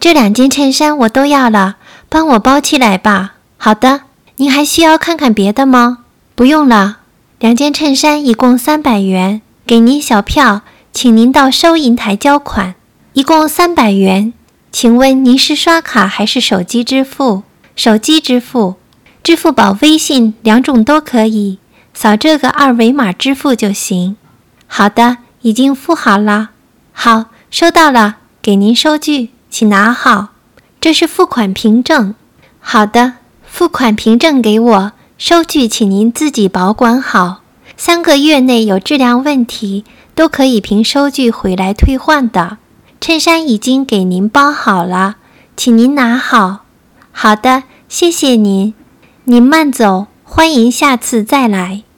这2件衬衫我都要了，帮我包起来吧。好的，您还需要看看别的吗？不用了，2件衬衫一共300元，给您小票，请您到收银台交款，一共300元。请问您是刷卡还是手机支付？手机支付，支付宝、微信2种都可以，扫这个2维码支付就行。好的，已经付好了。好，收到了，给您收据，请拿好。这是付款凭证。好的，付款凭证给我，收据请您自己保管好。3个月内有质量问题，都可以凭收据回来退换的。衬衫已经给您包好了，请您拿好。好的，谢谢您。您慢走，欢迎下次再来。